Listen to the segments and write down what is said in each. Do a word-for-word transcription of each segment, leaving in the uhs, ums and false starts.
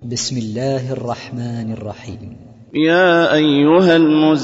بسم الله الرحمن الرحيم. يا أيها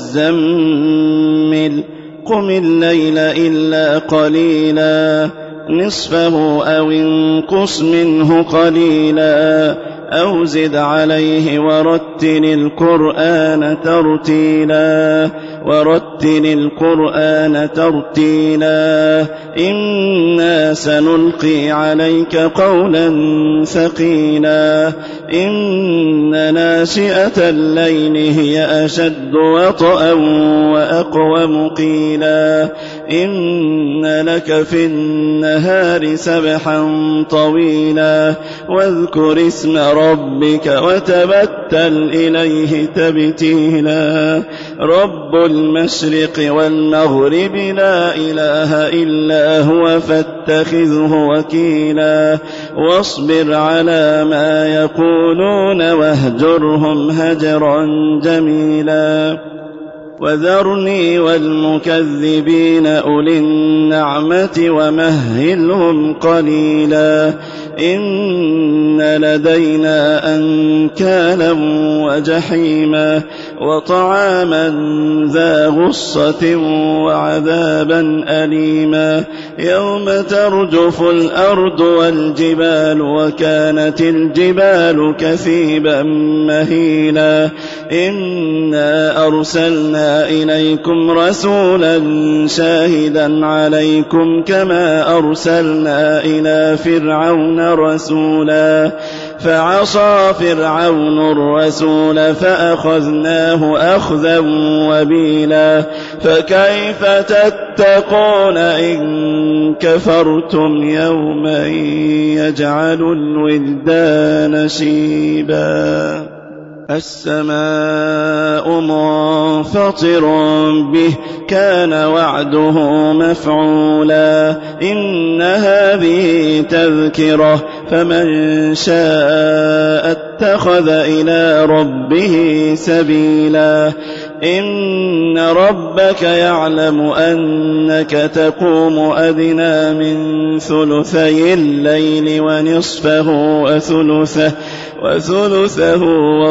المزمل قم الليل إلا قليلا نصفه أو انقص منه قليلا أو زد عليه ورتل القرآن ترتيلا ورتل القرآن ترتيلا إنا سنلقي عليك قولا ثقيلا إن ناشئة الليل هي أشد وطئا وأقوم قيلا إن لك في النهار سبحا طويلا واذكر اسم ربك وتبتل إليه تبتيلا رب المشرق والمغرب لا إله إلا هو فاتخذه وكيلا واصبر على ما يقولون واهجرهم هجرا جميلا وذرني والمكذبين أولي النعمة ومهلهم قليلا إن لدينا أنكالا وجحيما وطعاما ذا غصة وعذابا أليما يوم ترجف الأرض والجبال وكانت الجبال كثيبا مهيلا إنا أرسلنا إليكم رسولا شاهدا عليكم كما أرسلنا إلى فرعون رسولا فعصى فرعون الرسول فأخذناه أخذا وبيلا فكيف تتقون إن كفرتم يوما يجعل الولدان شيبا السماء منفطر به كان وعده مفعولا إن هذه تذكرة فمن شاء اتخذ إلى ربه سبيلا إن ربك يعلم أنك تقوم أدنى من ثلثي الليل ونصفه وثلثه وثلثه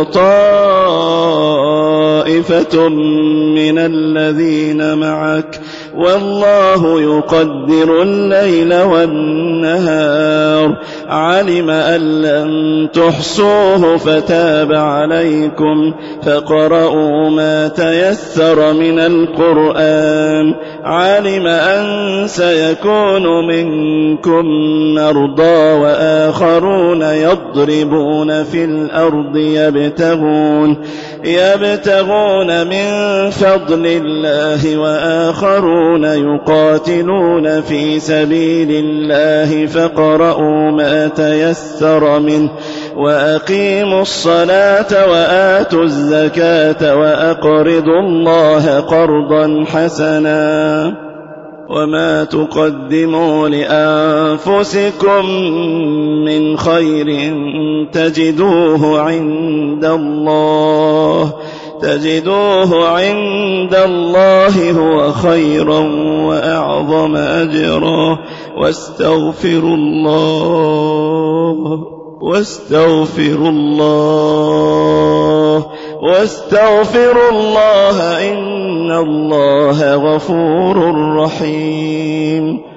وطائفة من الذين معك والله يقدر الليل والنهار علم أن لن تحصوه فتاب عليكم فاقرؤوا ما تيسر من القرآن علم أن سيكون منكم مرضى وآخرون يضربون في الأرض يبتغون يبتغون من فضل الله وآخرون يقاتلون في سبيل الله فاقرؤوا ما تيسر منه وأقيموا الصلاة وآتوا الزكاة وأقرضوا الله قرضا حسنا وما تقدموا لأنفسكم من خير تجدوه عند الله تجدوه عند الله هو خيرا وأعظم أجرا واستغفروا الله واستغفروا الله واستغفروا الله إن الله غفور رحيم